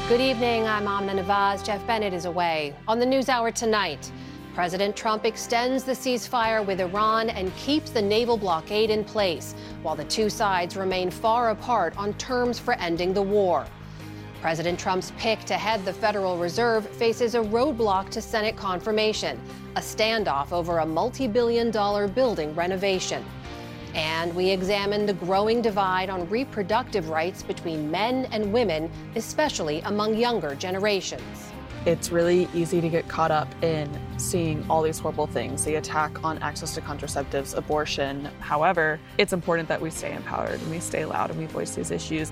Good evening, I'm Amna Nawaz. Jeff Bennett is away. On the NewsHour tonight, President Trump extends the ceasefire with Iran and keeps the naval blockade in place, while the two sides remain far apart on terms for ending the war. President Trump's pick to head the Federal Reserve faces a roadblock to Senate confirmation, a standoff over a multi-billion-dollar building renovation. And we examine the growing divide on reproductive rights between men and women, especially among younger generations. It's really easy to get caught up in seeing all these horrible things, the attack on access to contraceptives, abortion. However, it's important that we stay empowered and we stay loud and we voice these issues.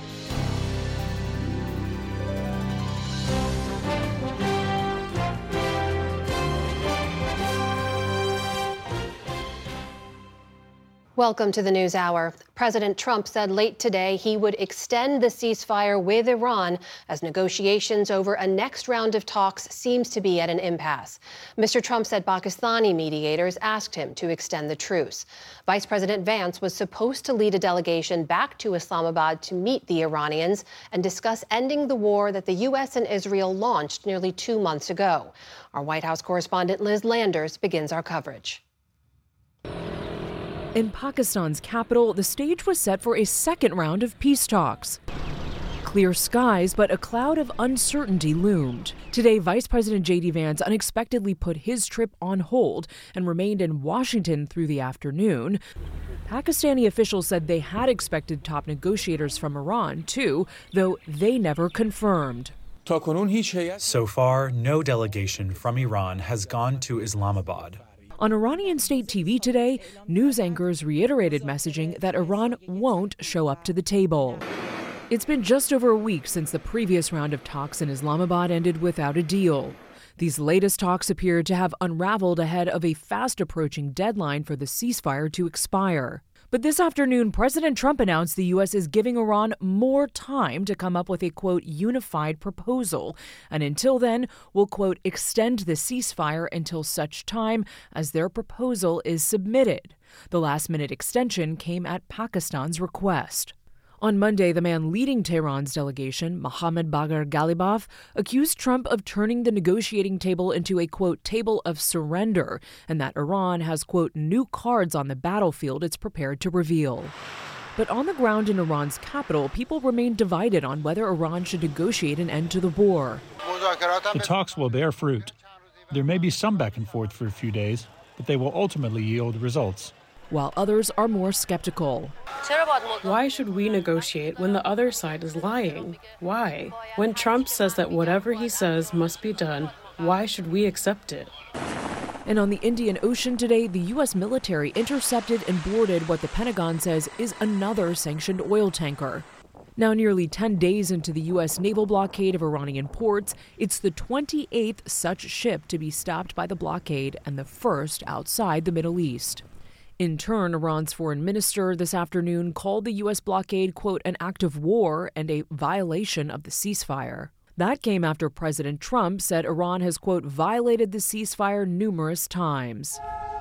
Welcome to the NewsHour. President Trump said late today he would extend the ceasefire with Iran as negotiations over a next round of talks seems to be at an impasse. Mr. Trump said Pakistani mediators asked him to extend the truce. Vice President Vance was supposed to lead a delegation back to Islamabad to meet the Iranians and discuss ending the war that the U.S. and Israel launched nearly 2 months ago. Our White House correspondent Liz Landers begins our coverage. In Pakistan's capital, the stage was set for a second round of peace talks. Clear skies, but a cloud of uncertainty loomed. Today, Vice President J.D. Vance unexpectedly put his trip on hold and remained in Washington through the afternoon. Pakistani officials said they had expected top negotiators from Iran, too, though they never confirmed. So far, no delegation from Iran has gone to Islamabad. On Iranian state TV today, news anchors reiterated messaging that Iran won't show up to the table. It's been just over a week since the previous round of talks in Islamabad ended without a deal. These latest talks appear to have unraveled ahead of a fast-approaching deadline for the ceasefire to expire. But this afternoon, President Trump announced the U.S. is giving Iran more time to come up with a, quote, unified proposal. And until then, will, quote, extend the ceasefire until such time as their proposal is submitted. The last-minute extension came at Pakistan's request. On Monday, the man leading Tehran's delegation, Mohammad Bagher Ghalibaf, accused Trump of turning the negotiating table into a, quote, table of surrender, and that Iran has, quote, new cards on the battlefield it's prepared to reveal. But on the ground in Iran's capital, people remain divided on whether Iran should negotiate an end to the war. The talks will bear fruit. There may be some back and forth for a few days, but they will ultimately yield results. While others are more skeptical. Why should we negotiate when the other side is lying? Why? When Trump says that whatever he says must be done, why should we accept it? And on the Indian Ocean today, the U.S. military intercepted and boarded what the Pentagon says is another sanctioned oil tanker. Now, nearly 10 days into the U.S. naval blockade of Iranian ports, it's the 28th such ship to be stopped by the blockade and the first outside the Middle East. In turn, Iran's foreign minister this afternoon called the U.S. blockade, quote, an act of war and a violation of the ceasefire. That came after President Trump said Iran has, quote, violated the ceasefire numerous times.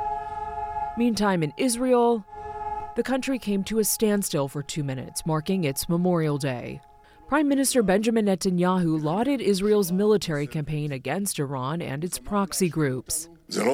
Meantime, in Israel, the country came to a standstill for 2 minutes, marking its Memorial Day. Prime Minister Benjamin Netanyahu lauded Israel's military campaign against Iran and its proxy groups.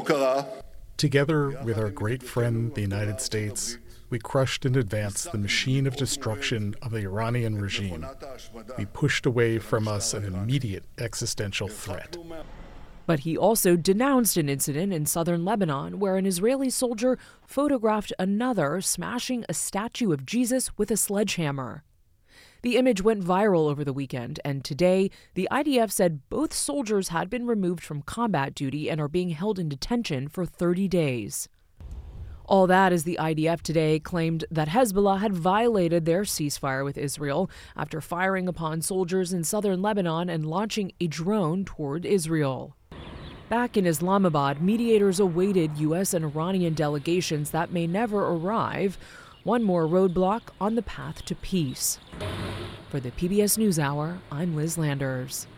Together with our great friend, the United States, we crushed and advanced the machine of destruction of the Iranian regime. We pushed away from us an immediate existential threat. But he also denounced an incident in southern Lebanon where an Israeli soldier photographed another smashing a statue of Jesus with a sledgehammer. The image went viral over the weekend, and today, the IDF said both soldiers had been removed from combat duty and are being held in detention for 30 days. All that as the IDF today claimed that Hezbollah had violated their ceasefire with Israel after firing upon soldiers in southern Lebanon and launching a drone toward Israel. Back in Islamabad, mediators awaited U.S. and Iranian delegations that may never arrive. One more roadblock on the path to peace. For the PBS NewsHour, I'm Liz Landers.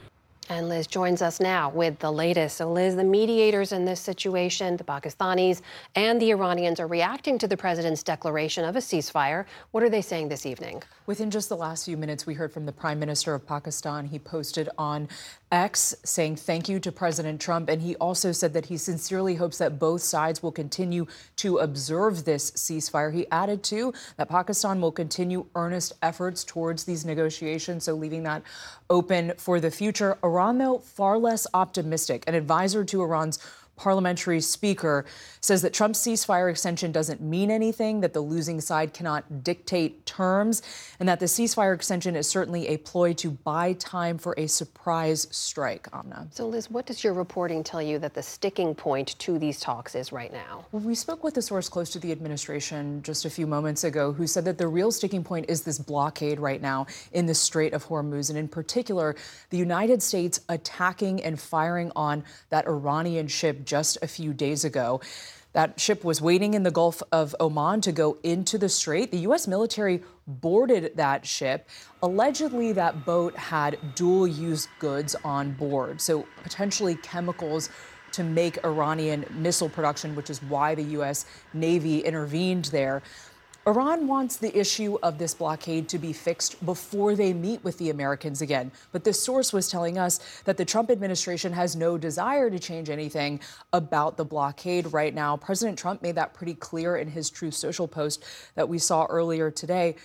And Liz joins us now with the latest. So Liz, the mediators in this situation, the Pakistanis and the Iranians, are reacting to the president's declaration of a ceasefire. What are they saying this evening? Within just the last few minutes, we heard from the Prime Minister of Pakistan. He posted on X saying thank you to President Trump. And he also said that he sincerely hopes that both sides will continue to observe this ceasefire. He added, too, that Pakistan will continue earnest efforts towards these negotiations, so leaving that open for the future. Iran, though, far less optimistic. An advisor to Iran's parliamentary speaker says that Trump's ceasefire extension doesn't mean anything, that the losing side cannot dictate terms, and that the ceasefire extension is certainly a ploy to buy time for a surprise strike. Amna. So, Liz, what does your reporting tell you that the sticking point to these talks is right now? Well, we spoke with a source close to the administration just a few moments ago who said that the real sticking point is this blockade right now in the Strait of Hormuz, and in particular, the United States attacking and firing on that Iranian ship just a few days ago. That ship was waiting in the Gulf of Oman to go into the strait. The U.S. military boarded that ship. Allegedly, that boat had dual-use goods on board, so potentially chemicals to make Iranian missile production, which is why the U.S. Navy intervened there. Iran wants the issue of this blockade to be fixed before they meet with the Americans again. But this source was telling us that the Trump administration has no desire to change anything about the blockade right now. President Trump made that pretty clear in his Truth Social post that we saw earlier today.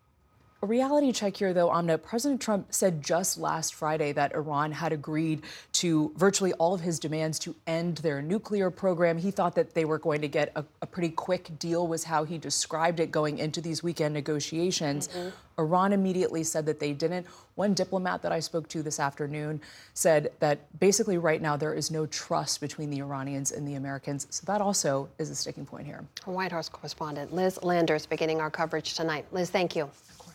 A reality check here, though, Amna. President Trump said just last Friday that Iran had agreed to virtually all of his demands to end their nuclear program. He thought that they were going to get a pretty quick deal, was how he described it going into these weekend negotiations. Iran immediately said that they didn't. One diplomat that I spoke to this afternoon said that basically right now there is no trust between the Iranians and the Americans. So that also is a sticking point here. Our White House correspondent Liz Landers beginning our coverage tonight. Liz, thank you.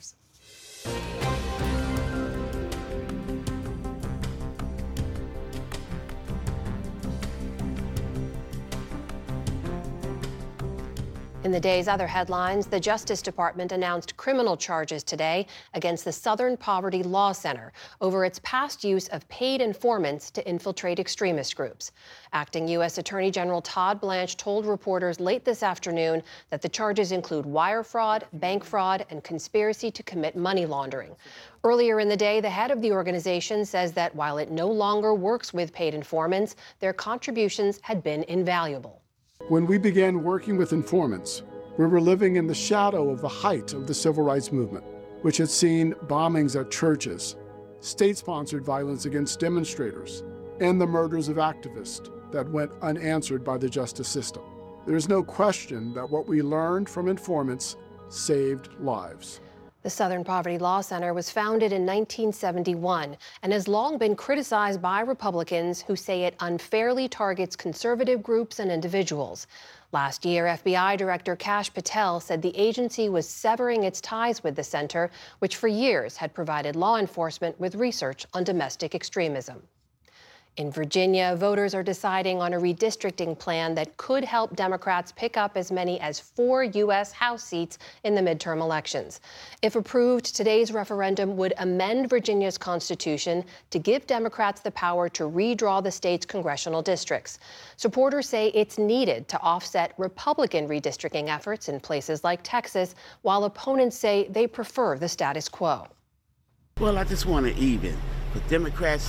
In the day's other headlines, the Justice Department announced criminal charges today against the Southern Poverty Law Center over its past use of paid informants to infiltrate extremist groups. Acting U.S. Attorney General Todd Blanche told reporters late this afternoon that the charges include wire fraud, bank fraud, and conspiracy to commit money laundering. Earlier in the day, the head of the organization says that while it no longer works with paid informants, their contributions had been invaluable. When we began working with informants, we were living in the shadow of the height of the civil rights movement, which had seen bombings at churches, state-sponsored violence against demonstrators, and the murders of activists that went unanswered by the justice system. There is no question that what we learned from informants saved lives. The Southern Poverty Law Center was founded in 1971 and has long been criticized by Republicans who say it unfairly targets conservative groups and individuals. Last year, FBI Director Kash Patel said the agency was severing its ties with the center, which for years had provided law enforcement with research on domestic extremism. In Virginia, voters are deciding on a redistricting plan that could help Democrats pick up as many as 4 U.S. House seats in the midterm elections. If approved, today's referendum would amend Virginia's constitution to give Democrats the power to redraw the state's congressional districts. Supporters say it's needed to offset Republican redistricting efforts in places like Texas, while opponents say they prefer the status quo. Well, I just want to even with Democrats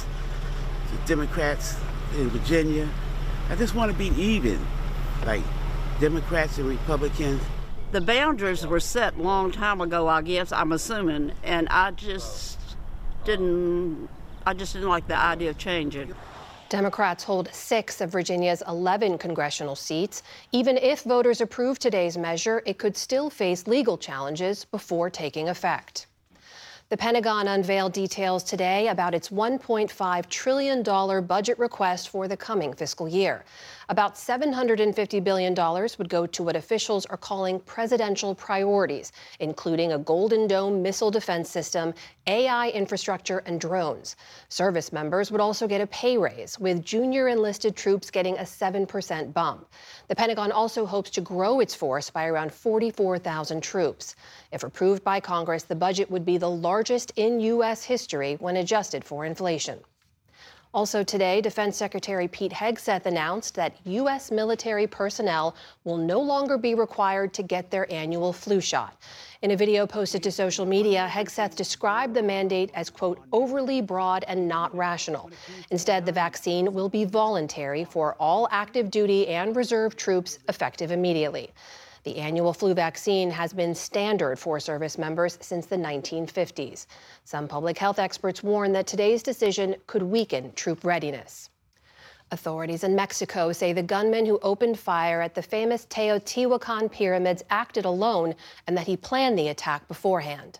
in Virginia. I just want to be even, like Democrats and Republicans. The boundaries were set a long time ago, I guess, I'm assuming, and I just didn't like the idea of changing. Democrats hold 6 of Virginia's 11 congressional seats. Even if voters approve today's measure, it could still face legal challenges before taking effect. The Pentagon unveiled details today about its $1.5 trillion budget request for the coming fiscal year. About $750 billion would go to what officials are calling presidential priorities, including a Golden Dome missile defense system, AI infrastructure, and drones. Service members would also get a pay raise, with junior enlisted troops getting a 7% bump. The Pentagon also hopes to grow its force by around 44,000 troops. If approved by Congress, the budget would be the largest in U.S. history when adjusted for inflation. Also today, Defense Secretary Pete Hegseth announced that U.S. military personnel will no longer be required to get their annual flu shot. In a video posted to social media, Hegseth described the mandate as, quote, overly broad and not rational. Instead, the vaccine will be voluntary for all active duty and reserve troops, effective immediately. The annual flu vaccine has been standard for service members since the 1950s. Some public health experts warn that today's decision could weaken troop readiness. Authorities in Mexico say the gunman who opened fire at the famous Teotihuacan pyramids acted alone and that he planned the attack beforehand.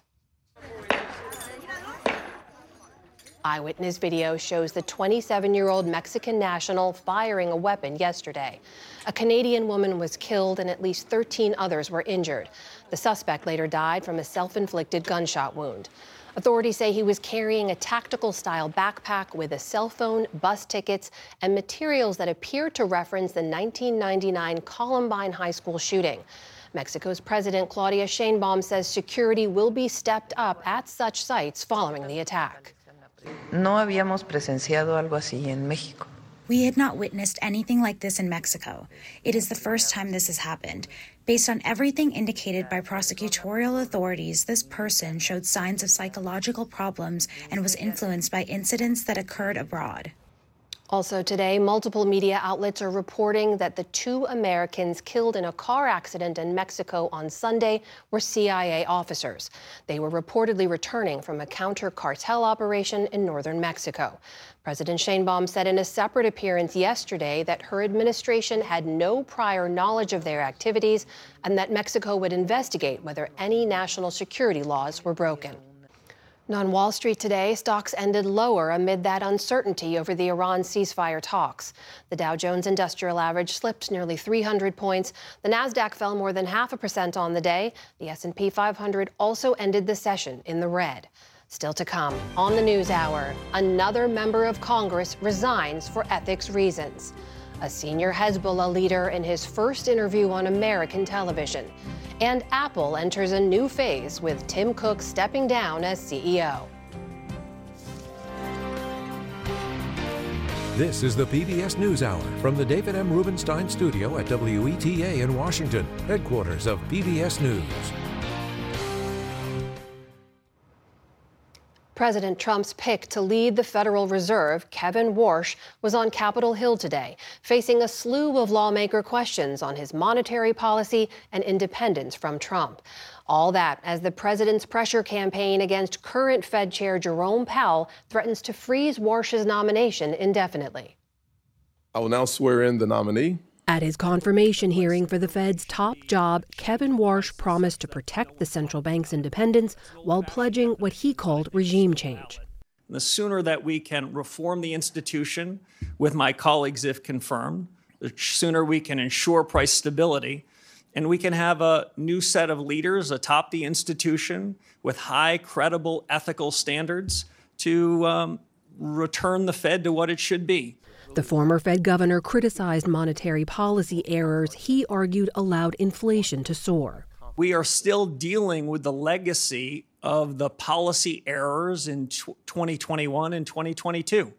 Eyewitness video shows the 27-year-old Mexican national firing a weapon yesterday. A Canadian woman was killed and at least 13 others were injured. The suspect later died from a self-inflicted gunshot wound. Authorities say he was carrying a tactical-style backpack with a cell phone, bus tickets, and materials that appeared to reference the 1999 Columbine High School shooting. Mexico's President Claudia Sheinbaum says security will be stepped up at such sites following the attack. No habíamos presenciado algo así en México. We had not witnessed anything like this in Mexico. It is the first time this has happened. Based on everything indicated by prosecutorial authorities, this person showed signs of psychological problems and was influenced by incidents that occurred abroad. Also today, multiple media outlets are reporting that the 2 Americans killed in a car accident in Mexico on Sunday were CIA officers. They were reportedly returning from a counter-cartel operation in northern Mexico. President Sheinbaum said in a separate appearance yesterday that her administration had no prior knowledge of their activities and that Mexico would investigate whether any national security laws were broken. On Wall Street today, stocks ended lower amid that uncertainty over the Iran ceasefire talks. The Dow Jones Industrial Average slipped nearly 300 points. The Nasdaq fell more than 0.5% on the day. The S&P 500 also ended the session in the red. Still to come, on the NewsHour, another member of Congress resigns for ethics reasons. A senior Hezbollah leader in his first interview on American television. And Apple enters a new phase with Tim Cook stepping down as CEO. This is the PBS NewsHour from the David M. Rubenstein studio at WETA in Washington, headquarters of PBS News. President Trump's pick to lead the Federal Reserve, Kevin Warsh, was on Capitol Hill today, facing a slew of lawmaker questions on his monetary policy and independence from Trump. All that as the president's pressure campaign against current Fed Chair Jerome Powell threatens to freeze Warsh's nomination indefinitely. I will now swear in the nominee. At his confirmation hearing for the Fed's top job, Kevin Warsh promised to protect the central bank's independence while pledging what he called regime change. The sooner that we can reform the institution with my colleagues, if confirmed, the sooner we can ensure price stability, and we can have a new set of leaders atop the institution with high, credible, ethical standards to return the Fed to what it should be. The former Fed governor criticized monetary policy errors he argued allowed inflation to soar. We are still dealing with the legacy of the policy errors in 2021 and 2022.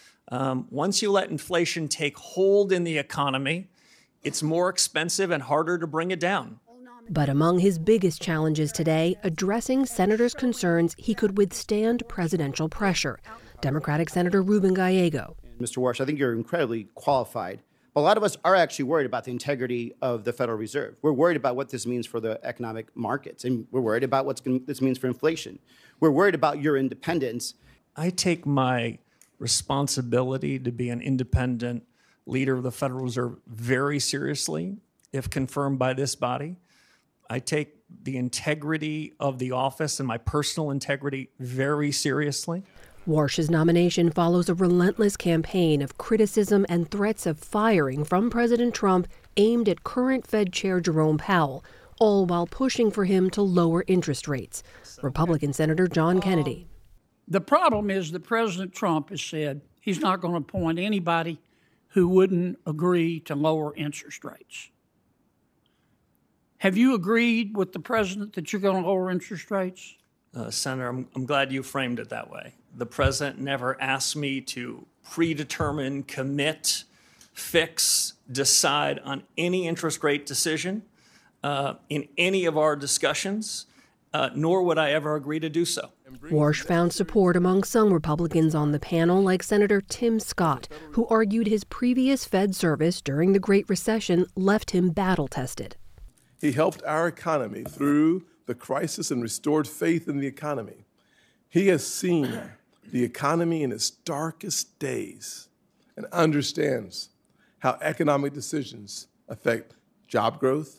Once you let inflation take hold in the economy, it's more expensive and harder to bring it down. But among his biggest challenges today, addressing senators' concerns he could withstand presidential pressure. Democratic Senator Ruben Gallego. Mr. Warsh, I think you're incredibly qualified. But a lot of us are actually worried about the integrity of the Federal Reserve. We're worried about what this means for the economic markets, and we're worried about what this means for inflation. We're worried about your independence. I take my responsibility to be an independent leader of the Federal Reserve very seriously, if confirmed by this body. I take the integrity of the office and my personal integrity very seriously. Warsh's nomination follows a relentless campaign of criticism and threats of firing from President Trump aimed at current Fed Chair Jerome Powell, all while pushing for him to lower interest rates. Republican Senator John Kennedy. The problem is that President Trump has said he's not going to appoint anybody who wouldn't agree to lower interest rates. Have you agreed with the president that you're going to lower interest rates? Senator, I'm glad you framed it that way. The president never asked me to predetermine, commit, fix, decide on any interest rate decision in any of our discussions, nor would I ever agree to do so. Warsh found support among some Republicans on the panel, like Senator Tim Scott, who argued his previous Fed service during the Great Recession left him battle-tested. He helped our economy through the crisis and restored faith in the economy. He has seen the economy in its darkest days and understands how economic decisions affect job growth,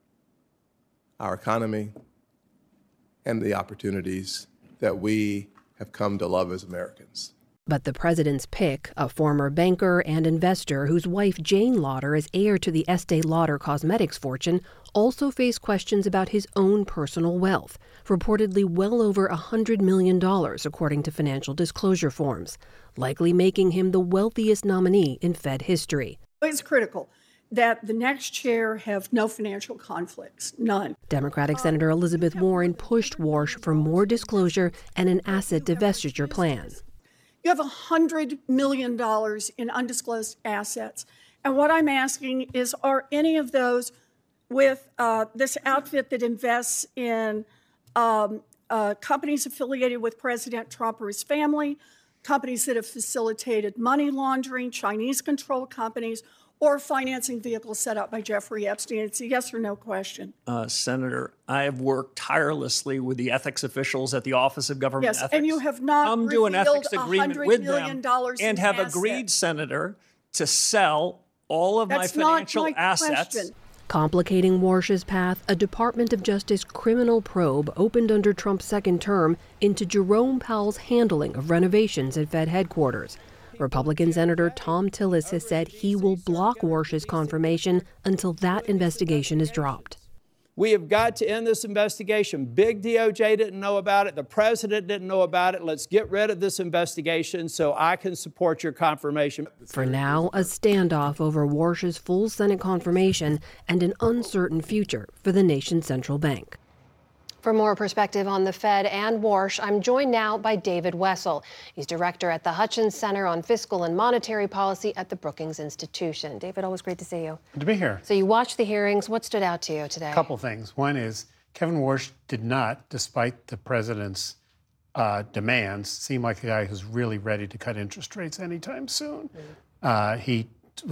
our economy, and the opportunities that we have come to love as Americans. But the president's pick, a former banker and investor whose wife Jane Lauder is heir to the Estee Lauder Cosmetics fortune, also faced questions about his own personal wealth, reportedly well over $100 million, according to financial disclosure forms, likely making him the wealthiest nominee in Fed history. It's critical that the next chair have no financial conflicts, none. Democratic Senator Elizabeth Warren pushed Warsh for more disclosure and an asset divestiture plan. You have $100 million in undisclosed assets. And what I'm asking is, are any of those with this outfit that invests in companies affiliated with President Trump or his family, companies that have facilitated money laundering, Chinese-controlled companies, or financing vehicles set up by Jeffrey Epstein? It's a yes or no question. Senator, I have worked tirelessly with the ethics officials at the Office of Government Yes, Ethics. and you have not come to an ethics agreement with them and have assets. agreed, Senator, to sell all of That's my financial not my assets. question. Complicating Warsh's path, a Department of Justice criminal probe opened under Trump's second term into Jerome Powell's handling of renovations at Fed headquarters. Republican Senator Tom Tillis has said he will block Warsh's confirmation until that investigation is dropped. We have got to end this investigation. Big DOJ didn't know about it. The president didn't know about it. Let's get rid of this investigation so I can support your confirmation. For now, a standoff over Warsh's full Senate confirmation and an uncertain future for the nation's central bank. For more perspective on the Fed and Warsh, I'm joined now by David Wessel. He's director at the Hutchins Center on Fiscal and Monetary Policy at the Brookings Institution. David, always great to see you. Good to be here. So you watched the hearings. What stood out to you today? A couple things. One is Kevin Warsh did not, despite the president's demands, seem like a guy who's really ready to cut interest rates anytime soon. He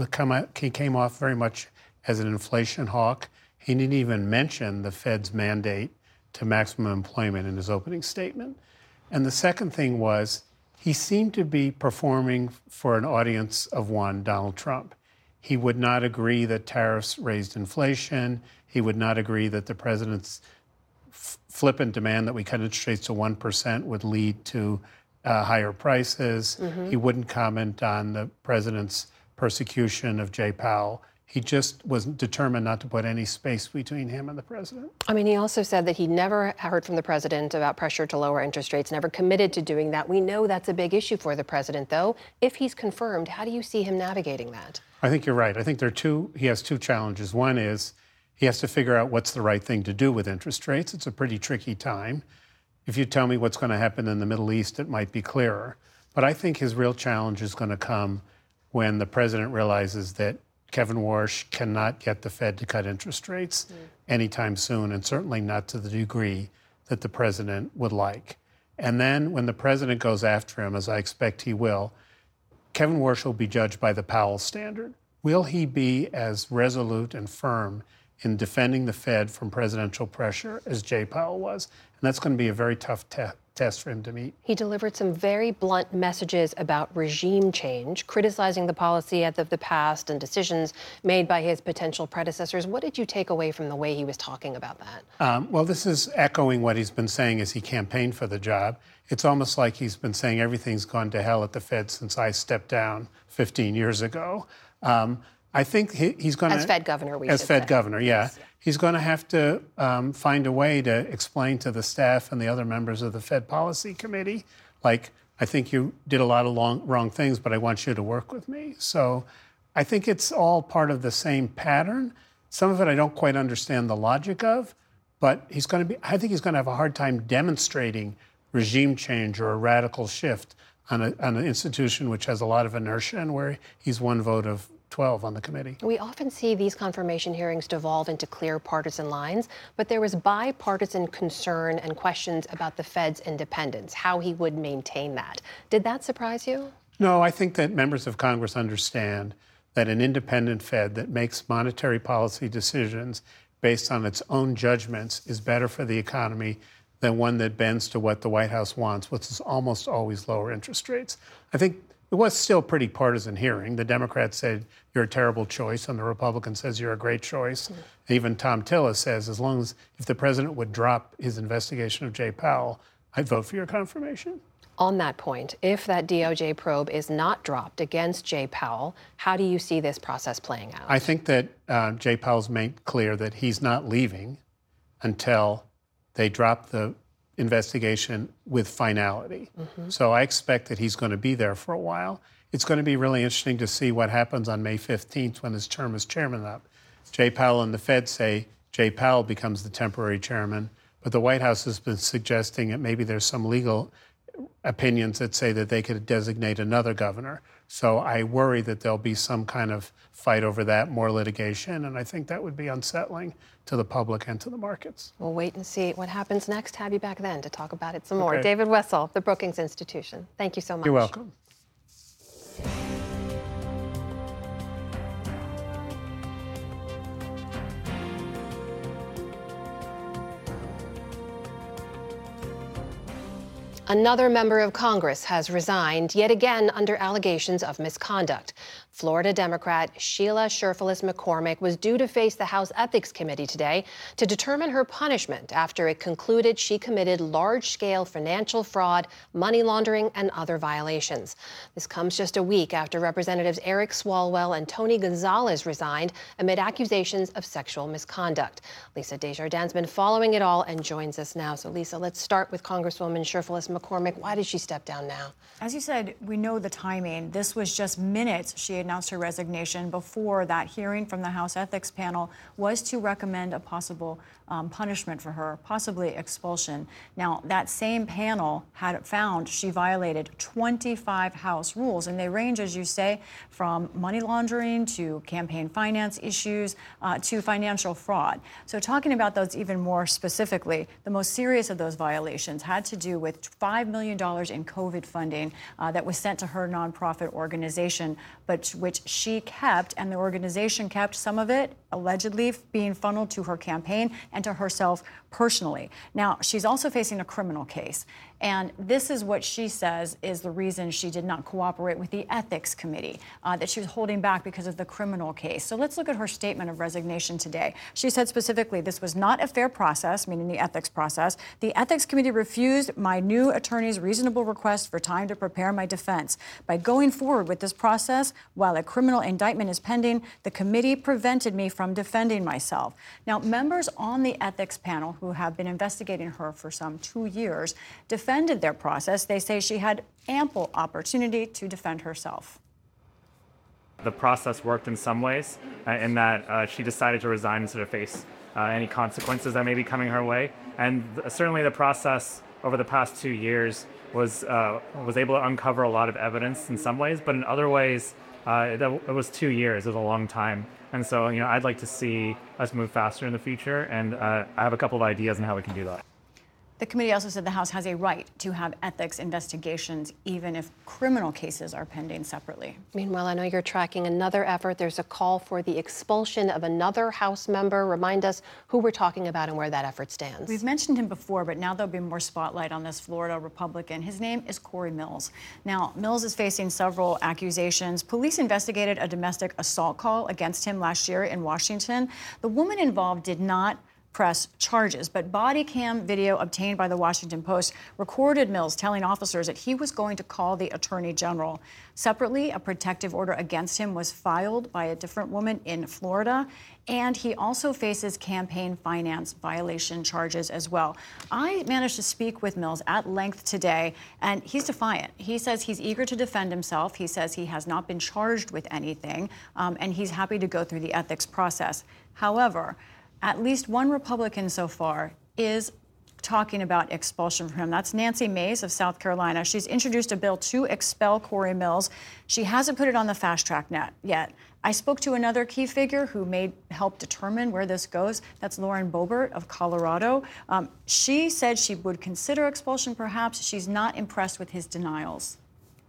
came off very much as an inflation hawk. He didn't even mention the Fed's mandate to maximum employment in his opening statement. And the second thing was he seemed to be performing for an audience of one, Donald Trump. He would not agree that tariffs raised inflation. He would not agree that the president's flippant demand that we cut interest rates to 1% would lead to higher prices. He wouldn't comment on the president's persecution of Jay Powell. He just was determined not to put any space between him and the president. I mean, he also said that he never heard from the president about pressure to lower interest rates, never committed to doing that. We know that's a big issue for the president, though. If he's confirmed, how do you see him navigating that? I think you're right. I think he has two challenges. One is he has to figure out what's the right thing to do with interest rates. It's a pretty tricky time. If you tell me what's going to happen in the Middle East, it might be clearer. But I think his real challenge is going to come when the president realizes that Kevin Warsh cannot get the Fed to cut interest rates anytime soon, and certainly not to the degree that the president would like. And then when the president goes after him, as I expect he will, Kevin Warsh will be judged by the Powell standard. Will he be as resolute and firm in defending the Fed from presidential pressure as Jay Powell was? And that's going to be a very tough test for him to meet. He delivered some very blunt messages about regime change, criticizing the policy of the past and decisions made by his potential predecessors. What did you take away from the way he was talking about that? Well, this is echoing what he's been saying as he campaigned for the job. It's almost like he's been saying everything's gone to hell at the Fed since I stepped down 15 years ago. I think he's going to... As Fed governor, As Fed governor, yeah. He's going to have to find a way to explain to the staff and the other members of the Fed Policy Committee, like, I think you did a lot of wrong things, but I want you to work with me. So I think it's all part of the same pattern. Some of it I don't quite understand the logic of, but I think he's going to have a hard time demonstrating regime change or a radical shift on an institution which has a lot of inertia and where he's one vote of 12 on the committee. We often see these confirmation hearings devolve into clear partisan lines, but there was bipartisan concern and questions about the Fed's independence, how he would maintain that. Did that surprise you? No, I think that members of Congress understand that an independent Fed that makes monetary policy decisions based on its own judgments is better for the economy than one that bends to what the White House wants, which is almost always lower interest rates. I think it was still a pretty partisan hearing. The Democrats said, you're a terrible choice, and the Republican says you're a great choice. Mm-hmm. Even Tom Tillis says, if the president would drop his investigation of Jay Powell, I'd vote for your confirmation. On that point, if that DOJ probe is not dropped against Jay Powell, how do you see this process playing out? I think that Jay Powell's made clear that he's not leaving until they drop the investigation with finality. Mm-hmm. So I expect that he's going to be there for a while. It's going to be really interesting to see what happens on May 15th when his term as chairman up. Jay Powell and the Fed say Jay Powell becomes the temporary chairman, but the White House has been suggesting that maybe there's some legal opinions that say that they could designate another governor. So I worry that there'll be some kind of fight over that, more litigation, and I think that would be unsettling to the public and to the markets. We'll wait and see what happens next. Have you back then to talk about it some more. David Wessel, the Brookings Institution. Thank you so much. You're welcome. Another member of Congress has resigned, yet again under allegations of misconduct. Florida Democrat Sheila Sherfilis McCormick was due to face the House Ethics Committee today to determine her punishment after it concluded she committed large-scale financial fraud, money laundering, and other violations. This comes just a week after Representatives Eric Swalwell and Tony Gonzalez resigned amid accusations of sexual misconduct. Lisa Desjardins has been following it all and joins us now. So, Lisa, let's start with Congresswoman Sherfilis McCormick. Why did she step down now? As you said, we know the timing. This was just minutes she announced her resignation before that hearing from the House Ethics Panel was to recommend a possible punishment for her, possibly expulsion. Now, that same panel had found she violated 25 House rules, and they range, as you say, from money laundering to campaign finance issues to financial fraud. So talking about those even more specifically, the most serious of those violations had to do with $5 million in COVID funding that was sent to her nonprofit organization, but which she kept, and the organization kept some of it, allegedly being funneled to her campaign and to herself personally. Now, she's also facing a criminal case. And this is what she says is the reason she did not cooperate with the Ethics Committee, that she was holding back because of the criminal case. So let's look at her statement of resignation today. She said specifically, this was not a fair process, meaning the ethics process. The Ethics Committee refused my new attorney's reasonable request for time to prepare my defense. By going forward with this process, while a criminal indictment is pending, the committee prevented me from defending myself. Now, members on the ethics panel who have been investigating her for some 2 years defended their process. They say she had ample opportunity to defend herself. The process worked in some ways in that she decided to resign instead of face any consequences that may be coming her way. And certainly the process over the past 2 years was able to uncover a lot of evidence in some ways, but in other ways, it was 2 years. It was a long time. And so, I'd like to see us move faster in the future, and I have a couple of ideas on how we can do that. The committee also said the House has a right to have ethics investigations, even if criminal cases are pending separately. Meanwhile, I know you're tracking another effort. There's a call for the expulsion of another House member. Remind us who we're talking about and where that effort stands. We've mentioned him before, but now there'll be more spotlight on this Florida Republican. His name is Corey Mills. Now, Mills is facing several accusations. Police investigated a domestic assault call against him last year in Washington. The woman involved did not press charges, but body cam video obtained by the Washington Post recorded Mills telling officers that he was going to call the Attorney General. Separately, a protective order against him was filed by a different woman in Florida, and he also faces campaign finance violation charges as well. I managed to speak with Mills at length today, and he's defiant. He says he's eager to defend himself. He says he has not been charged with anything, and he's happy to go through the ethics process. However, at least one Republican so far is talking about expulsion from him. That's Nancy Mace of South Carolina. She's introduced a bill to expel Corey Mills. She hasn't put it on the fast track net yet. I spoke to another key figure who may help determine where this goes. That's Lauren Boebert of Colorado. She said she would consider expulsion perhaps. She's not impressed with his denials.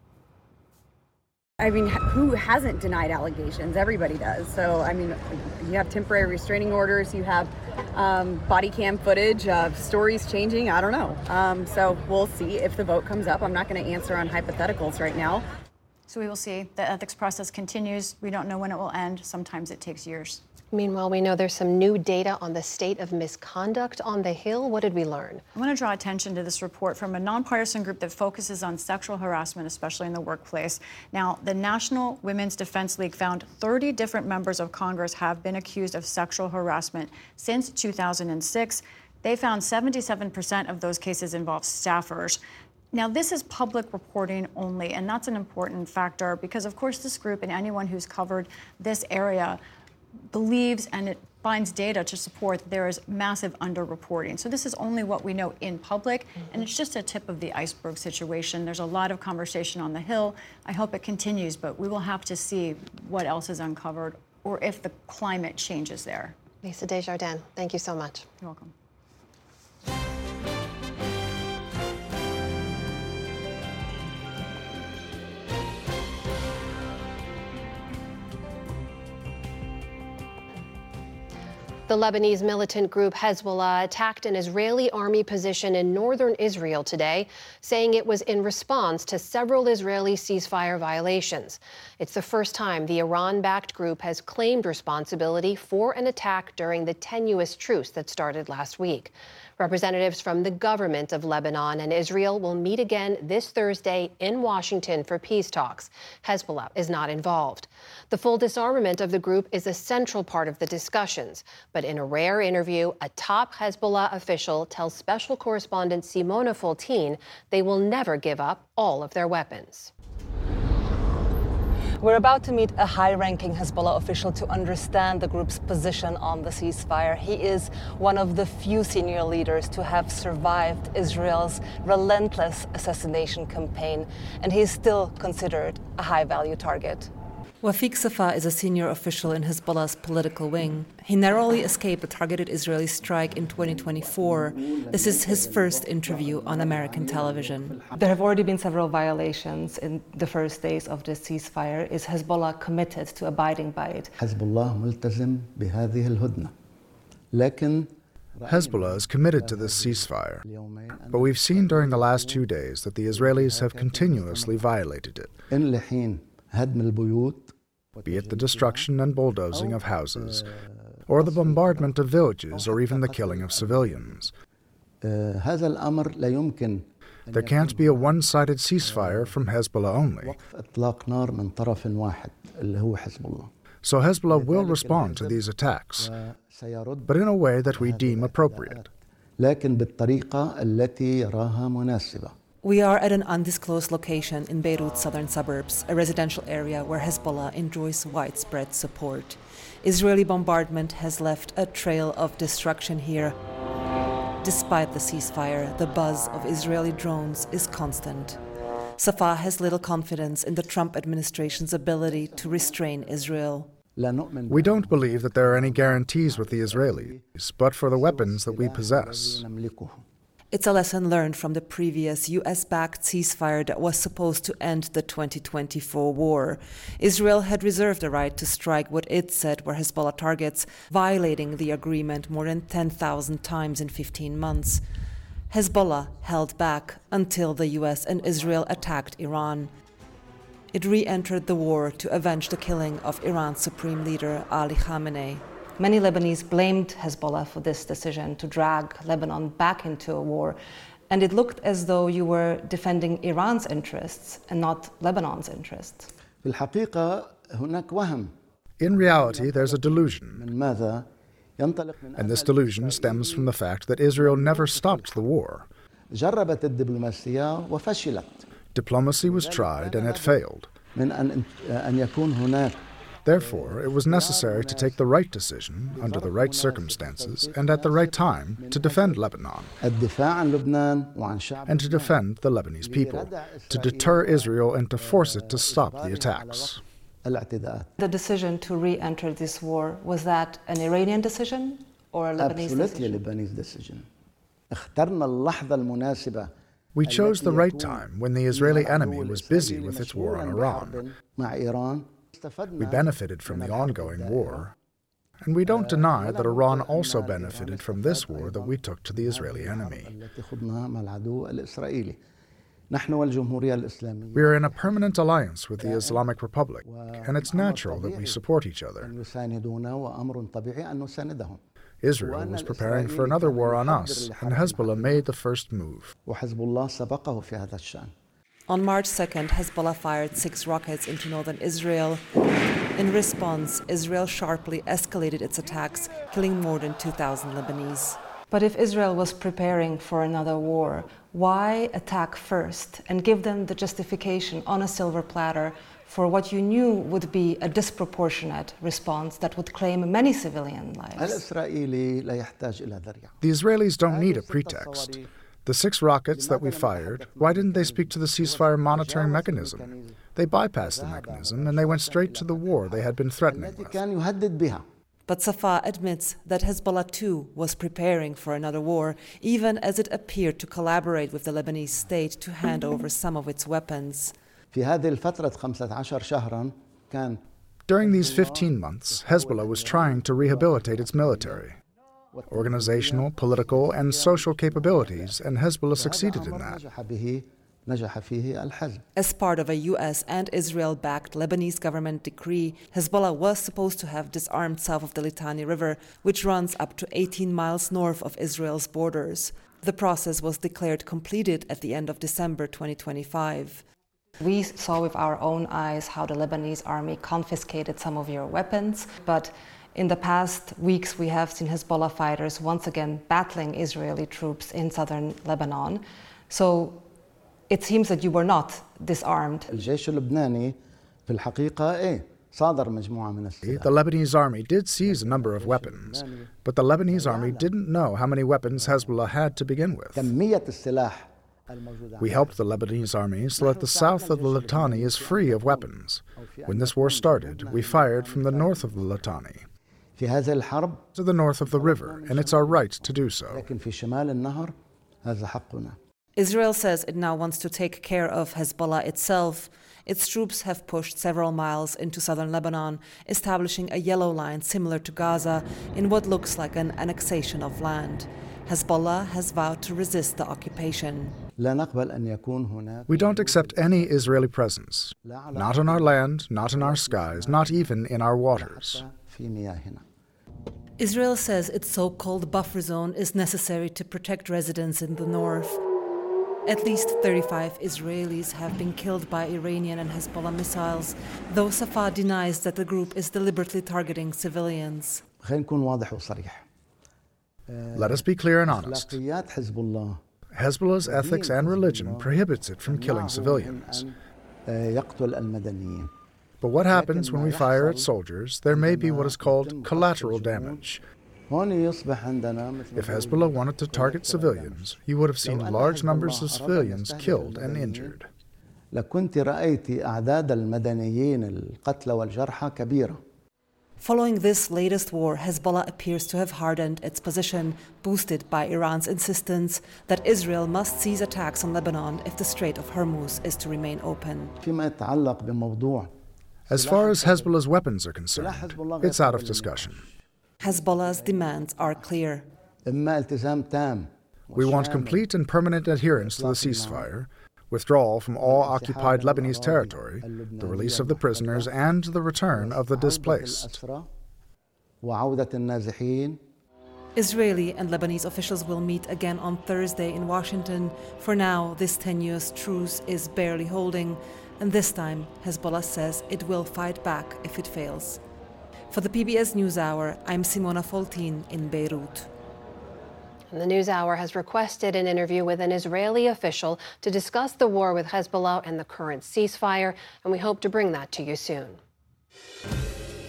I mean, who hasn't denied allegations? Everybody does. So, I mean, you have temporary restraining orders, you have body cam footage of stories changing. I don't know. So we'll see if the vote comes up. I'm not going to answer on hypotheticals right now. So we will see. The ethics process continues. We don't know when it will end. Sometimes it takes years. Meanwhile, we know there's some new data on the state of misconduct on the Hill. What did we learn? I want to draw attention to this report from a nonpartisan group that focuses on sexual harassment, especially in the workplace. Now, the National Women's Defense League found 30 different members of Congress have been accused of sexual harassment since 2006. They found 77% of those cases involved staffers. Now, this is public reporting only, and that's an important factor because, of course, this group and anyone who's covered this area believes and it finds data to support that there is massive underreporting. So this is only what we know in public, and it's just a tip of the iceberg situation. There's a lot of conversation on the Hill. I hope it continues, but we will have to see what else is uncovered or if the climate changes there. Lisa Desjardins, thank you so much. You're welcome. The Lebanese militant group Hezbollah attacked an Israeli army position in northern Israel today, saying it was in response to several Israeli ceasefire violations. It's the first time the Iran-backed group has claimed responsibility for an attack during the tenuous truce that started last week. Representatives from the government of Lebanon and Israel will meet again this Thursday in Washington for peace talks. Hezbollah is not involved. The full disarmament of the group is a central part of the discussions. But in a rare interview, a top Hezbollah official tells special correspondent Simona Foltine they will never give up all of their weapons. We're about to meet a high-ranking Hezbollah official to understand the group's position on the ceasefire. He is one of the few senior leaders to have survived Israel's relentless assassination campaign, and he is still considered a high-value target. Wafiq Safa is a senior official in Hezbollah's political wing. He narrowly escaped a targeted Israeli strike in 2024. This is his first interview on American television. There have already been several violations in the first days of this ceasefire. Is Hezbollah committed to abiding by it? Hezbollah is committed to this ceasefire, but we've seen during the last 2 days that the Israelis have continuously violated it. Be it the destruction and bulldozing of houses, or the bombardment of villages, or even the killing of civilians. There can't be a one-sided ceasefire from Hezbollah only. So Hezbollah will respond to these attacks, but in a way that we deem appropriate. We are at an undisclosed location in Beirut's southern suburbs, a residential area where Hezbollah enjoys widespread support. Israeli bombardment has left a trail of destruction here. Despite the ceasefire, the buzz of Israeli drones is constant. Safa has little confidence in the Trump administration's ability to restrain Israel. We don't believe that there are any guarantees with the Israelis, but for the weapons that we possess. It's a lesson learned from the previous US-backed ceasefire that was supposed to end the 2024 war. Israel had reserved the right to strike what it said were Hezbollah targets, violating the agreement more than 10,000 times in 15 months. Hezbollah held back until the US and Israel attacked Iran. It re-entered the war to avenge the killing of Iran's supreme leader, Ali Khamenei. Many Lebanese blamed Hezbollah for this decision to drag Lebanon back into a war, and it looked as though you were defending Iran's interests and not Lebanon's interests. In reality, there's a delusion. And this delusion stems from the fact that Israel never stopped the war. Diplomacy was tried and it failed. Therefore, it was necessary to take the right decision, under the right circumstances, and at the right time, to defend Lebanon, and to defend the Lebanese people, to deter Israel and to force it to stop the attacks. The decision to re-enter this war, was that an Iranian decision or a Lebanese Absolutely decision? Lebanese decision. اخترنا اللحظة المناسبة. We chose the right time when the Israeli enemy was busy with its war on Iran. مع إيران. We benefited from the ongoing war, and we don't deny that Iran also benefited from this war that we took to the Israeli enemy. التي خضناها مع العدو الإسرائيلي. نحن والجمهورية الإسلامية. We are in a permanent alliance with the Islamic Republic, and it's natural that we support each other. أن يساندونا وأمر طبيعي أن نساندهم. Israel was preparing for another war on us, and Hezbollah made the first move. وحزب الله سبقه في هذا الشأن. On March 2nd, Hezbollah fired 6 rockets into northern Israel. In response, Israel sharply escalated its attacks, killing more than 2,000 Lebanese. But if Israel was preparing for another war, why attack first and give them the justification on a silver platter for what you knew would be a disproportionate response that would claim many civilian lives? الإسرائيلي لا يحتاج إلى ذريعة. The Israelis don't need a pretext. The 6 rockets that we fired, why didn't they speak to the ceasefire monitoring mechanism? They bypassed the mechanism and they went straight to the war they had been threatening with. كان يهدد بها. But Safaa admits that Hezbollah too was preparing for another war, even as it appeared to collaborate with the Lebanese state to hand over some of its weapons. في هذه الفترة 15 شهرا كان During these 15 months, Hezbollah was trying to rehabilitate its military, organizational, political, and social capabilities, and Hezbollah succeeded in that. نجح فيه الحزب. As part of a US and Israel-backed Lebanese government decree, Hezbollah was supposed to have disarmed south of the Litani River, which runs up to 18 miles north of Israel's borders. The process was declared completed at the end of December 2025. We saw with our own eyes how the Lebanese army confiscated some of your weapons, but in the past weeks we have seen Hezbollah fighters once again battling Israeli troops in southern Lebanon. So it seems that you were not disarmed. الجيش اللبناني في الحقيقة صادر مجموعة من السلاح. The Lebanese army did seize a number of weapons, but the Lebanese army didn't know how many weapons Hezbollah had to begin with. كمية السلاح. We helped the Lebanese army so that the south of the Litani is free of weapons. When this war started, we fired from the north of the Litani في هذه الحرب to the north of the river, and it's our right to do so. لكن في شمال النهر هذا حقنا. Israel says it now wants to take care of Hezbollah itself. Its troops have pushed several miles into southern Lebanon, establishing a yellow line similar to Gaza in what looks like an annexation of land. Hezbollah has vowed to resist the occupation. لا نقبل أن يكون هناك. We don't accept any Israeli presence, not on our land, not in our skies, not even in our waters. في مياهنا. Israel says its so-called buffer zone is necessary to protect residents in the north. At least 35 Israelis have been killed by Iranian and Hezbollah missiles, though Safaa denies that the group is deliberately targeting civilians. خلينا نكون واضح وصريح. Let us be clear and honest. أخلاقيات حزب الله. Hezbollah's ethics and religion prohibits it from killing civilians. يقتل المدنيين. But what happens when we fire at soldiers? There may be what is called collateral damage. If Hezbollah wanted to target civilians, you would have seen large numbers of civilians killed and injured. لكنت رأيت أعداد المدنيين القتلى والجرحى كبيرة. Following this latest war, Hezbollah appears to have hardened its position, boosted by Iran's insistence that Israel must cease attacks on Lebanon if the Strait of Hormuz is to remain open. فيما يتعلق بموضوع As far as Hezbollah's weapons are concerned, it's out of discussion. Hezbollah's demands are clear. إما التزام تام. We want complete and permanent adherence to the ceasefire, withdrawal from all occupied Lebanese territory, the release of the prisoners, and the return of the displaced. وعودة النازحين. Israeli and Lebanese officials will meet again on Thursday in Washington. For now, this tenuous truce is barely holding, and this time Hezbollah says it will fight back if it fails. For the PBS NewsHour, I'm Simona Foltin in Beirut. And the NewsHour has requested an interview with an Israeli official to discuss the war with Hezbollah and the current ceasefire, and we hope to bring that to you soon.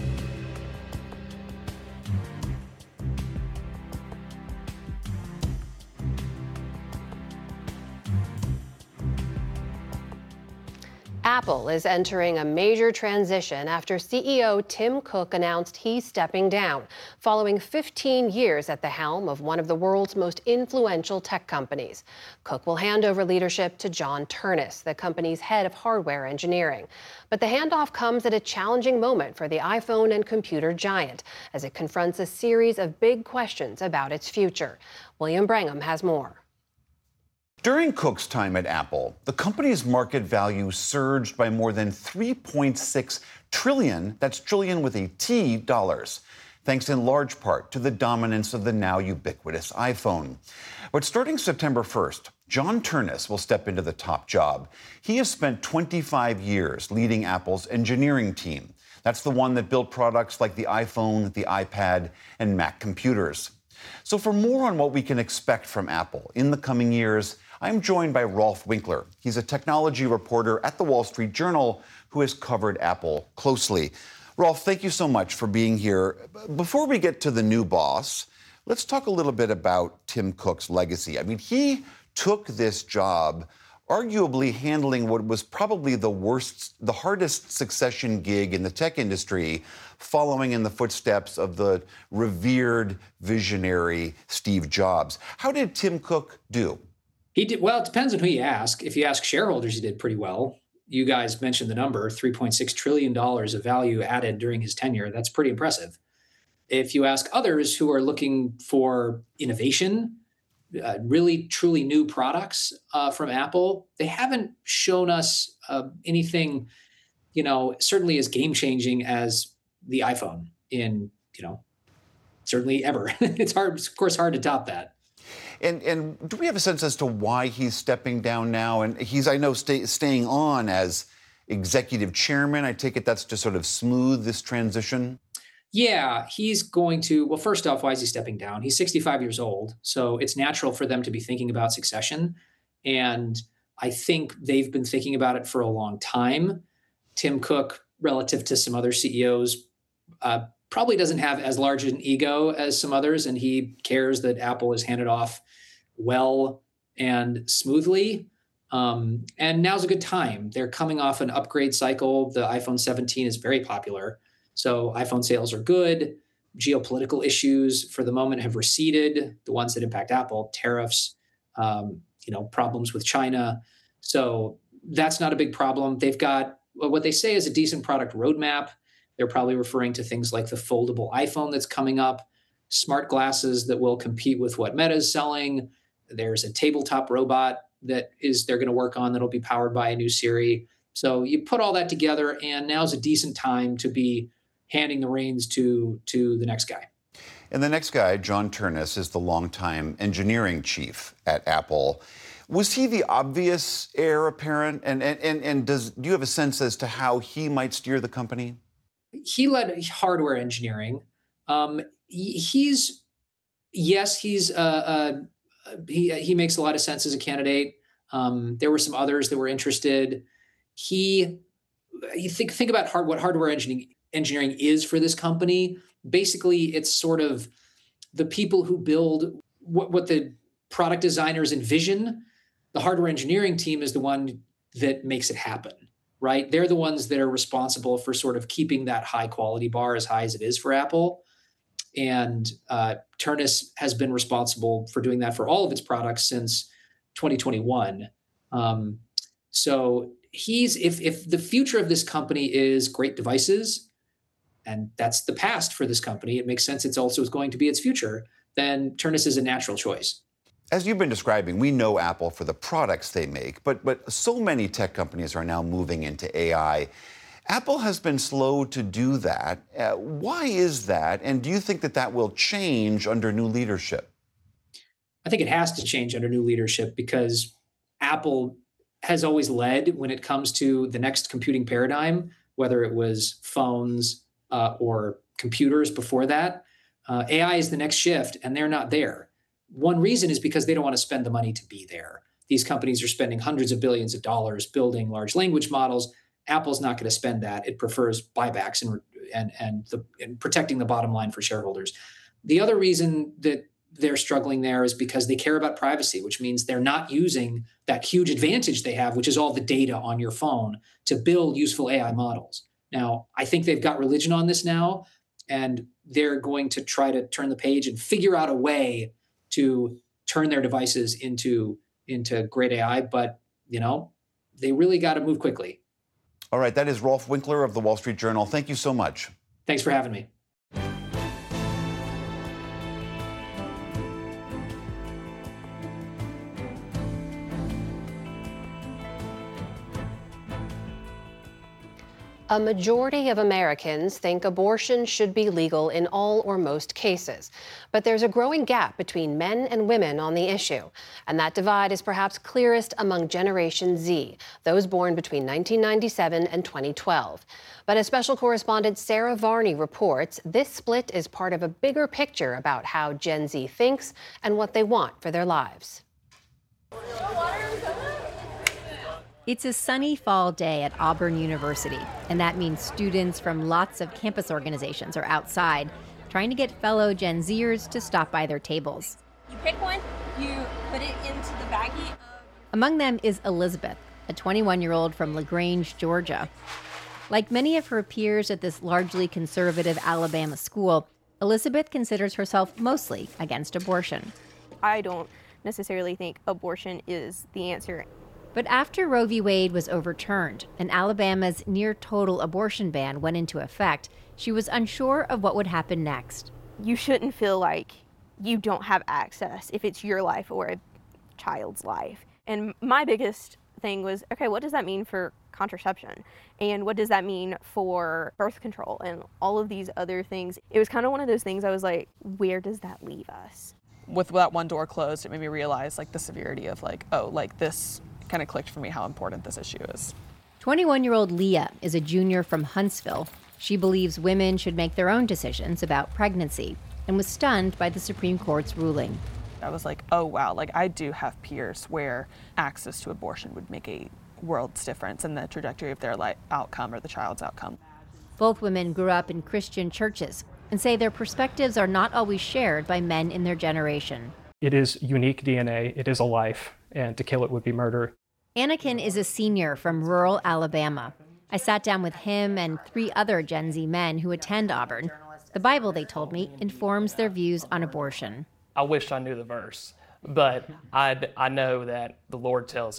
Apple is entering a major transition after CEO Tim Cook announced he's stepping down, following 15 years at the helm of one of the world's most influential tech companies. Cook will hand over leadership to John Ternus, the company's head of hardware engineering. But the handoff comes at a challenging moment for the iPhone and computer giant, as it confronts a series of big questions about its future. William Brangham has more. During Cook's time at Apple, the company's market value surged by more than $3.6 trillion, that's trillion with a T, dollars, thanks in large part to the dominance of the now ubiquitous iPhone. But starting September 1st, John Ternus will step into the top job. He has spent 25 years leading Apple's engineering team. That's the one that built products like the iPhone, the iPad, and Mac computers. So for more on what we can expect from Apple in the coming years, I'm joined by Rolf Winkler. He's a technology reporter at the Wall Street Journal who has covered Apple closely. Rolf, thank you so much for being here. Before we get to the new boss, let's talk a little bit about Tim Cook's legacy. I mean, he took this job arguably handling what was probably the hardest succession gig in the tech industry, following in the footsteps of the revered visionary Steve Jobs. How did Tim Cook do? He did well. It depends on who you ask. If you ask shareholders, he did pretty well. You guys mentioned the number, $3.6 trillion of value added during his tenure. That's pretty impressive. If you ask others who are looking for innovation, really, truly new products from Apple, they haven't shown us anything, certainly as game-changing as the iPhone in, certainly ever. It's hard, of course, hard to top that. And do we have a sense as to why he's stepping down now? And he's, I know, staying on as executive chairman. I take it that's to sort of smooth this transition? Yeah, he's going to, well, first off, why is he stepping down? He's 65 years old, so it's natural for them to be thinking about succession. And I think they've been thinking about it for a long time. Tim Cook, relative to some other CEOs, probably doesn't have as large an ego as some others, and he cares that Apple is handed off well and smoothly. And now's a good time. They're coming off an upgrade cycle. The iPhone 17 is very popular. So iPhone sales are good. Geopolitical issues for the moment have receded, the ones that impact Apple, tariffs, problems with China. So that's not a big problem. They've got what they say is a decent product roadmap. They're probably referring to things like the foldable iPhone that's coming up, smart glasses that will compete with what Meta is selling. There's a tabletop robot they're going to work on that'll be powered by a new Siri. So you put all that together, and now's a decent time to be handing the reins to the next guy. And the next guy, John Ternus, is the longtime engineering chief at Apple. Was he the obvious heir apparent? And do you have a sense as to how he might steer the company? He led hardware engineering. He makes a lot of sense as a candidate. There were some others that were interested. You think about what hardware engineering is for this company. Basically, it's sort of the people who build what the product designers envision. The hardware engineering team is the one that makes it happen, right? They're the ones that are responsible for sort of keeping that high quality bar as high as it is for Apple. And Ternus has been responsible for doing that for all of its products since 2021. So if the future of this company is great devices, and that's the past for this company, it makes sense it's also going to be its future, then Ternus is a natural choice. As you've been describing, we know Apple for the products they make, but so many tech companies are now moving into AI. Apple has been slow to do that. Why is that? And do you think that will change under new leadership? I think it has to change under new leadership because Apple has always led when it comes to the next computing paradigm, whether it was phones or computers before that. AI is the next shift, and they're not there. One reason is because they don't want to spend the money to be there. These companies are spending hundreds of billions of dollars building large language models. Apple's not going to spend that. It prefers buybacks and protecting the bottom line for shareholders. The other reason that they're struggling there is because they care about privacy, which means they're not using that huge advantage they have, which is all the data on your phone, to build useful AI models. Now, I think they've got religion on this now, and they're going to try to turn the page and figure out a way to turn their devices into great AI. But, they really got to move quickly. All right, that is Rolf Winkler of the Wall Street Journal. Thank you so much. Thanks for having me. A majority of Americans think abortion should be legal in all or most cases. But there's a growing gap between men and women on the issue. And that divide is perhaps clearest among Generation Z, those born between 1997 and 2012. But as special correspondent Sarah Varney reports, this split is part of a bigger picture about how Gen Z thinks and what they want for their lives. It's a sunny fall day at Auburn University, and that means students from lots of campus organizations are outside trying to get fellow Gen Zers to stop by their tables. You pick one, you put it into the baggie. Among them is Elizabeth, a 21-year-old from LaGrange, Georgia. Like many of her peers at this largely conservative Alabama school, Elizabeth considers herself mostly against abortion. I don't necessarily think abortion is the answer. But after Roe v. Wade was overturned and Alabama's near-total abortion ban went into effect, she was unsure of what would happen next. You shouldn't feel like you don't have access if it's your life or a child's life. And my biggest thing was, okay, what does that mean for contraception? And what does that mean for birth control and all of these other things? It was kind of one of those things I was like, where does that leave us? With that one door closed, it made me realize the severity of this kind of clicked for me how important this issue is. 21-year-old Leah is a junior from Huntsville. She believes women should make their own decisions about pregnancy and was stunned by the Supreme Court's ruling. I was like, oh wow, I do have peers where access to abortion would make a world's difference in the trajectory of their outcome or the child's outcome. Both women grew up in Christian churches and say their perspectives are not always shared by men in their generation. It is unique DNA, it is a life, and to kill it would be murder. Anakin is a senior from rural Alabama. I sat down with him and 3 other Gen Z men who attend Auburn. The Bible, they told me, informs their views on abortion. I wish I knew the verse, but I know that the Lord tells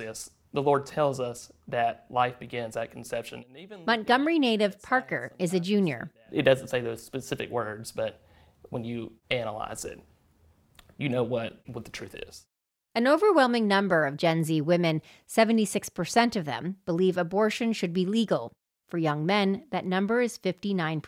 us that life begins at conception. And even Montgomery native Parker is a junior. It doesn't say those specific words, but when you analyze it, you know what the truth is. An overwhelming number of Gen Z women, 76% of them, believe abortion should be legal. For young men, that number is 59%.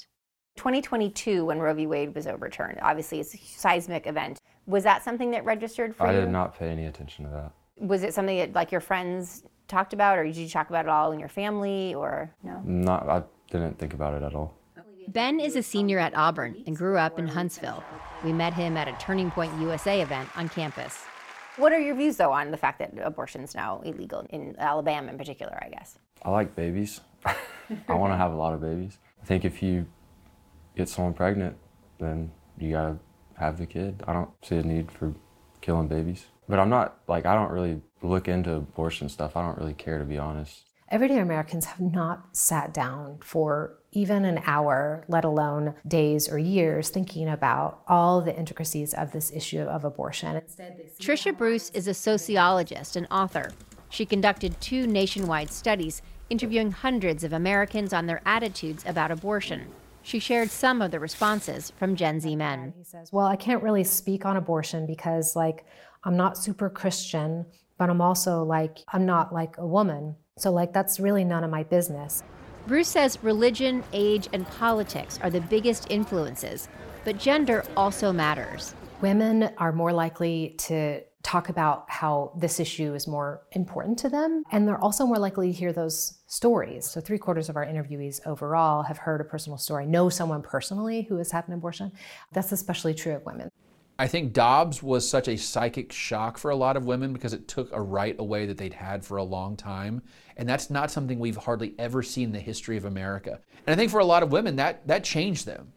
2022, when Roe v. Wade was overturned, obviously it's a seismic event. Was that something that registered for you? I did not pay any attention to that. Was it something that your friends talked about, or did you talk about it all in your family, or no? I didn't think about it at all. Ben is a senior at Auburn and grew up in Huntsville. We met him at a Turning Point USA event on campus. What are your views, though, on the fact that abortion's now illegal in Alabama in particular, I guess? I like babies. I want to have a lot of babies. I think if you get someone pregnant, then you gotta have the kid. I don't see a need for killing babies. But I don't really look into abortion stuff. I don't really care, to be honest. Everyday Americans have not sat down for even an hour, let alone days or years, thinking about all the intricacies of this issue of abortion. Tricia Bruce is a sociologist and author. She conducted 2 nationwide studies interviewing hundreds of Americans on their attitudes about abortion. She shared some of the responses from Gen Z men. He says, well, I can't really speak on abortion because I'm not super Christian, but I'm also I'm not a woman. So that's really none of my business. Bruce says religion, age, and politics are the biggest influences, but gender also matters. Women are more likely to talk about how this issue is more important to them, and they're also more likely to hear those stories. So 3/4 of our interviewees overall have heard a personal story, know someone personally who has had an abortion. That's especially true of women. I think Dobbs was such a psychic shock for a lot of women because it took a right away that they'd had for a long time. And that's not something we've hardly ever seen in the history of America. And I think for a lot of women, that changed them.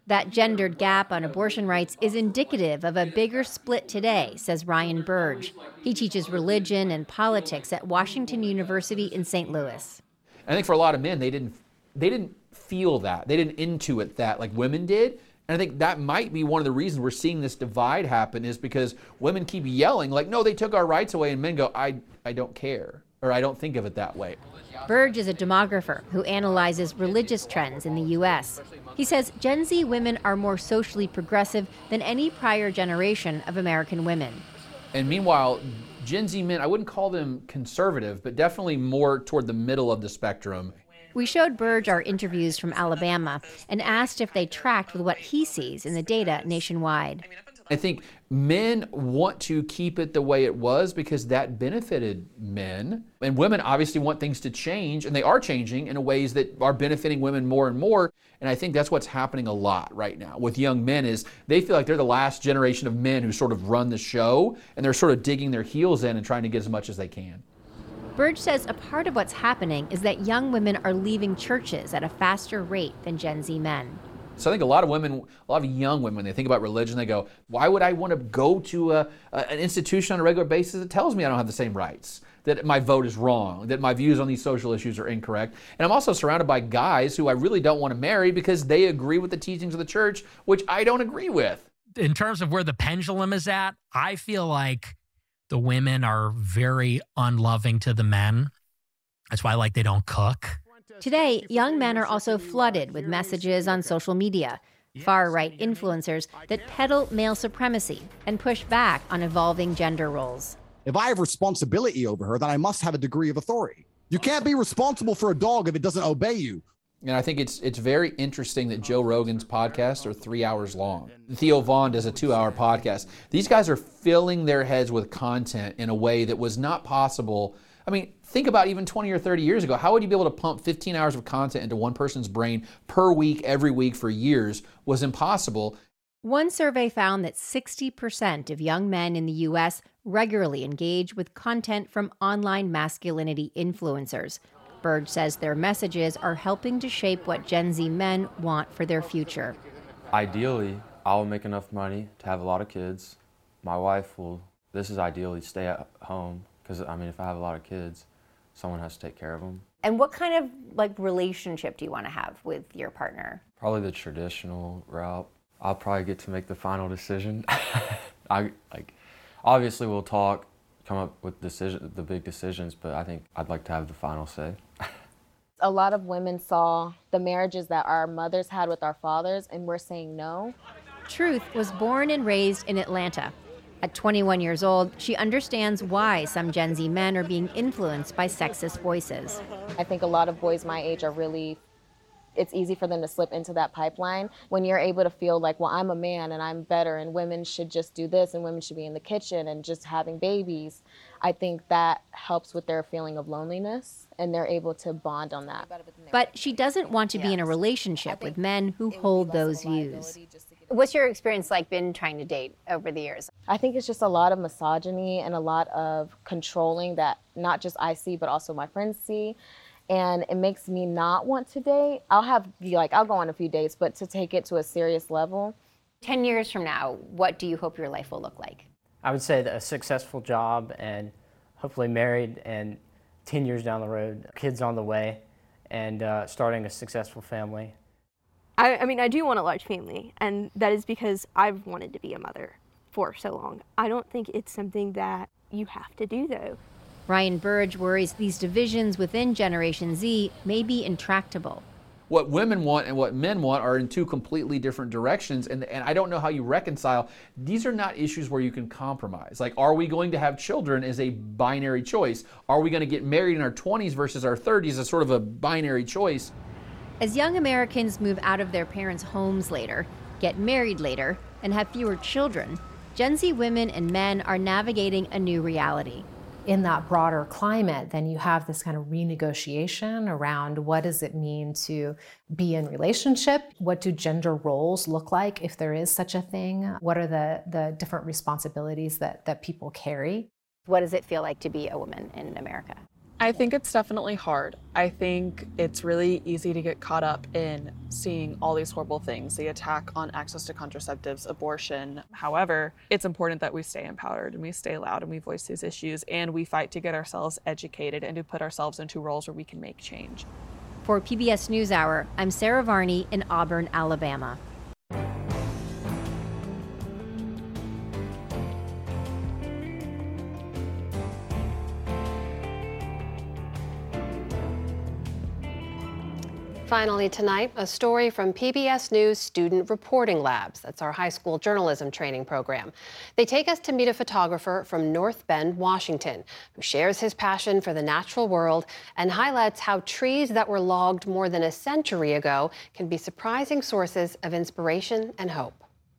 That gendered gap on abortion rights is indicative of a bigger split today, says Ryan Burge. He teaches religion and politics at Washington University in St. Louis. I think for a lot of men, they didn't feel that. They didn't intuit that like women did. And I think that might be one of the reasons we're seeing this divide happen, is because women keep yelling like, no, they took our rights away, and men go, I don't care, or I don't think of it that way. Burge is a demographer who analyzes religious trends in the U.S. He says Gen Z women are more socially progressive than any prior generation of American women. And meanwhile, Gen Z men, I wouldn't call them conservative, but definitely more toward the middle of the spectrum. We showed Burge our interviews from Alabama and asked if they tracked with what he sees in the data nationwide. I think men want to keep it the way it was because that benefited men. And women obviously want things to change, and they are changing in ways that are benefiting women more and more. And I think that's what's happening a lot right now with young men, is they feel like they're the last generation of men who sort of run the show, and they're sort of digging their heels in and trying to get as much as they can. Burge says a part of what's happening is that young women are leaving churches at a faster rate than Gen Z men. So I think a lot of young women, when they think about religion, they go, why would I want to go to an institution on a regular basis that tells me I don't have the same rights, that my vote is wrong, that my views on these social issues are incorrect? And I'm also surrounded by guys who I really don't want to marry because they agree with the teachings of the church, which I don't agree with. In terms of where the pendulum is at, I feel like the women are very unloving to the men. That's why, they don't cook. Today, young men are also flooded with messages on social media, far-right influencers that peddle male supremacy and push back on evolving gender roles. If I have responsibility over her, then I must have a degree of authority. You can't be responsible for a dog if it doesn't obey you. And I think it's very interesting that Joe Rogan's podcasts are 3 hours long. Theo Vaughn does a 2-hour podcast. These guys are filling their heads with content in a way that was not possible. I mean, think about even 20 or 30 years ago. How would you be able to pump 15 hours of content into one person's brain per week, every week for years? Was impossible. One survey found that 60% of young men in the U.S. regularly engage with content from online masculinity influencers. Burge says their messages are helping to shape what Gen Z men want for their future. Ideally, I'll make enough money to have a lot of kids. My wife will, this is ideally, stay at home. Because, if I have a lot of kids, someone has to take care of them. And what kind of relationship do you want to have with your partner? Probably the traditional route. I'll probably get to make the final decision. Obviously we'll talk, come up with the big decisions, but I think I'd like to have the final say. A lot of women saw the marriages that our mothers had with our fathers, and we're saying no. Truth was born and raised in Atlanta. At 21 years old, she understands why some Gen Z men are being influenced by sexist voices. I think a lot of boys my age are it's easy for them to slip into that pipeline when you're able to feel like, well, I'm a man and I'm better and women should just do this and women should be in the kitchen and just having babies. I think that helps with their feeling of loneliness and they're able to bond on that. But she doesn't want to be in a relationship with men who hold those views. What's your experience been trying to date over the years? I think it's just a lot of misogyny and a lot of controlling that not just I see, but also my friends see. And it makes me not want to date. I'll go on a few dates, but to take it to a serious level. 10 years from now, what do you hope your life will look like? I would say that a successful job and hopefully married, and 10 years down the road, kids on the way, and starting a successful family. I do want a large family, and that is because I've wanted to be a mother for so long. I don't think it's something that you have to do, though. Ryan Burge worries these divisions within Generation Z may be intractable. What women want and what men want are in two completely different directions, and I don't know how you reconcile. These are not issues where you can compromise. Are we going to have children is a binary choice. Are we going to get married in our 20s versus our 30s is sort of a binary choice. As young Americans move out of their parents' homes later, get married later, and have fewer children, Gen Z women and men are navigating a new reality. In that broader climate, then you have this kind of renegotiation around what does it mean to be in relationship? What do gender roles look like if there is such a thing? What are the different responsibilities that people carry? What does it feel like to be a woman in America? I think it's definitely hard. I think it's really easy to get caught up in seeing all these horrible things, the attack on access to contraceptives, abortion. However, it's important that we stay empowered and we stay loud and we voice these issues and we fight to get ourselves educated and to put ourselves into roles where we can make change. For PBS NewsHour, I'm Sarah Varney in Auburn, Alabama. Finally tonight, a story from PBS News Student Reporting Labs. That's our high school journalism training program. They take us to meet a photographer from North Bend, Washington, who shares his passion for the natural world and highlights how trees that were logged more than a century ago can be surprising sources of inspiration and hope.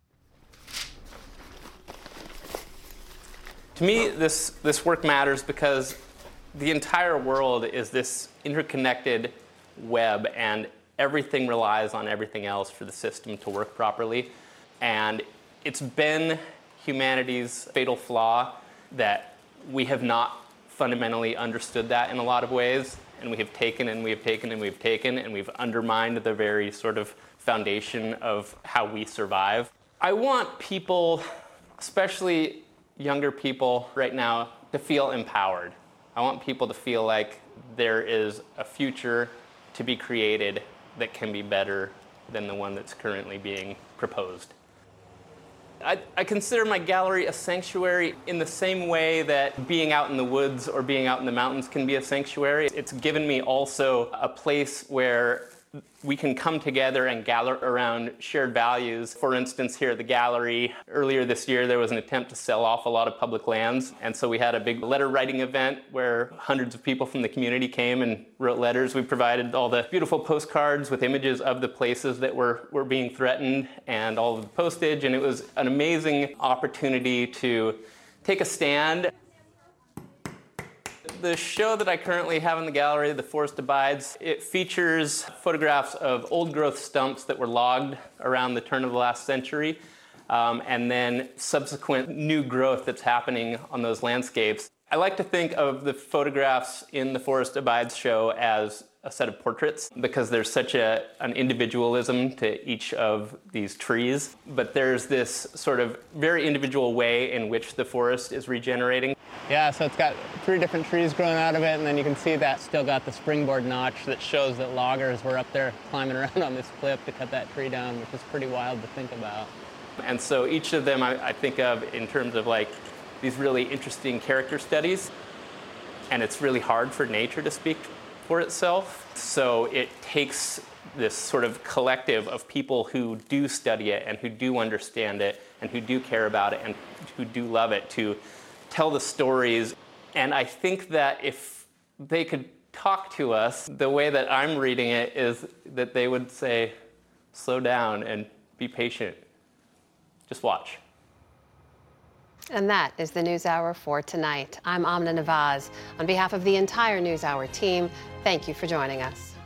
To me, this work matters because the entire world is this interconnected web, and everything relies on everything else for the system to work properly. And it's been humanity's fatal flaw that we have not fundamentally understood that in a lot of ways, and we have taken and we have taken and we've taken, and we've undermined the very sort of foundation of how we survive. I want people, especially younger people right now, to feel empowered. I want people to feel like there is a future to be created that can be better than the one that's currently being proposed. I consider my gallery a sanctuary in the same way that being out in the woods or being out in the mountains can be a sanctuary. It's given me also a place where we can come together and gather around shared values. For instance, here at the gallery, earlier this year, there was an attempt to sell off a lot of public lands. And so we had a big letter writing event where hundreds of people from the community came and wrote letters. We provided all the beautiful postcards with images of the places that were being threatened and all of the postage. And it was an amazing opportunity to take a stand. The show that I currently have in the gallery, The Forest Abides, it features photographs of old-growth stumps that were logged around the turn of the last century, and then subsequent new growth that's happening on those landscapes. I like to think of the photographs in the Forest Abides show as a set of portraits because there's such an individualism to each of these trees, but there's this sort of very individual way in which the forest is regenerating. Yeah, so it's got 3 different trees growing out of it, and then you can see that still got the springboard notch that shows that loggers were up there climbing around on this cliff to cut that tree down, which is pretty wild to think about. And so each of them I think of in terms of like these really interesting character studies, and it's really hard for nature to speak for itself. So it takes this sort of collective of people who do study it and who do understand it and who do care about it and who do love it to tell the stories. And I think that if they could talk to us, the way that I'm reading it is that they would say, slow down and be patient. Just watch. And that is the NewsHour for tonight. I'm Amna Nawaz. On behalf of the entire NewsHour team, thank you for joining us.